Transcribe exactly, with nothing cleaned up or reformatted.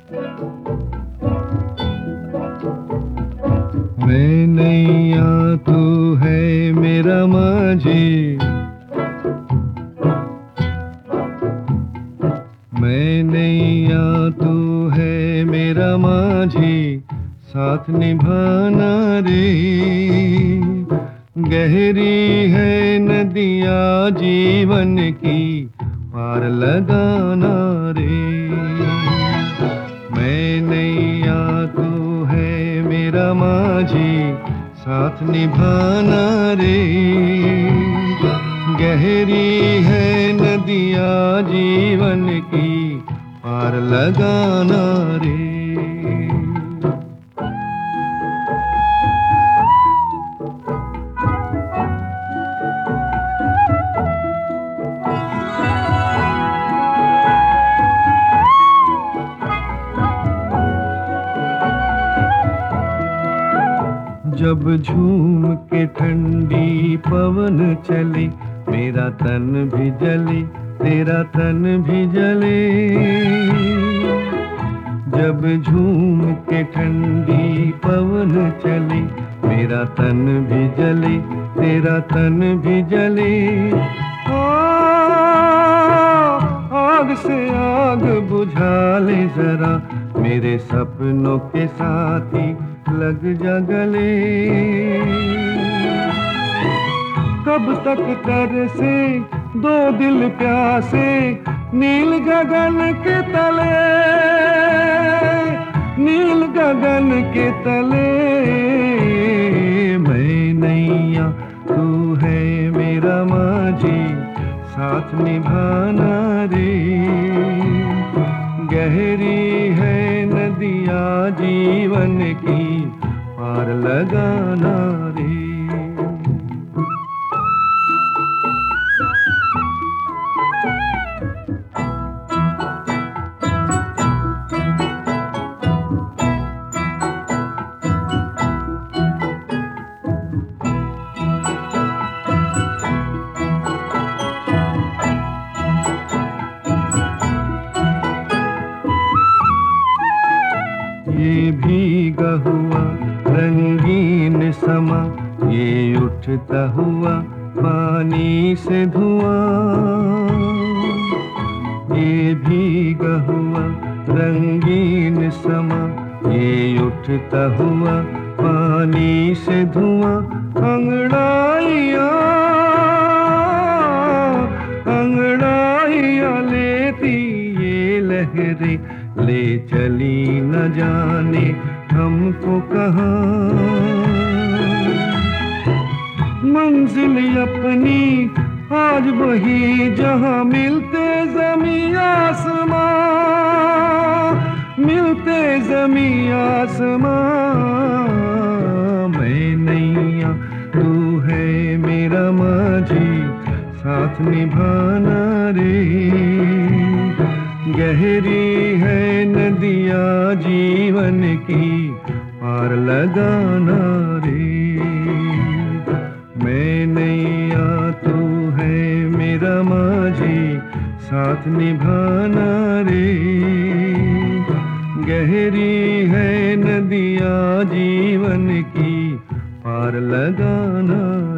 मैं नैया तू है मेरा माझी, मैं नैया तू है मेरा माझी, साथ निभाना रे। गहरी है नदिया जीवन की, पार लगाना रे। मैं नैया तू है मेरा माझी, साथ निभाना रे। गहरी है नदिया जीवन की, पार लगाना रे। जब झूम के ठंडी पवन चले, मेरा तन भी जले, तेरा तन भी जले। जब झूम के ठंडी पवन चले, मेरा तन भी जले, तेरा तन भी जले। आ, आग से आग बुझा ले जरा, मेरे सपनों के साथी लग जा गले। कब तक तरसे दो दिल प्यासे, नील गगन के तले, नील गगन के तले। मैं नैया तू है मेरा माझी, साथ निभाना रे। गहरी है नदिया जीवन की, पार लगाना रे। ये भीगा हुआ रंगीन समा, ये उठता हुआ पानी से धुआं। ये भीगा हुआ रंगीन समा, ये उठता हुआ पानी से धुआं। अंगड़ाइयाँ अंगड़ाइयाँ लेती ये लहरें, ले चली न जाने हमको कहाँ। मंजिल अपनी आज वही जहाँ मिलते ज़मीं आसमां, मिलते ज़मीं आसमां। मैं नैया तू है मेरा माझी, साथ निभाना रे। गहरी है नदिया जीवन की, पार लगाना रे। मैं नैया तू है मेरा माझी, साथ निभाना रे। गहरी है नदिया जीवन की, पार लगाना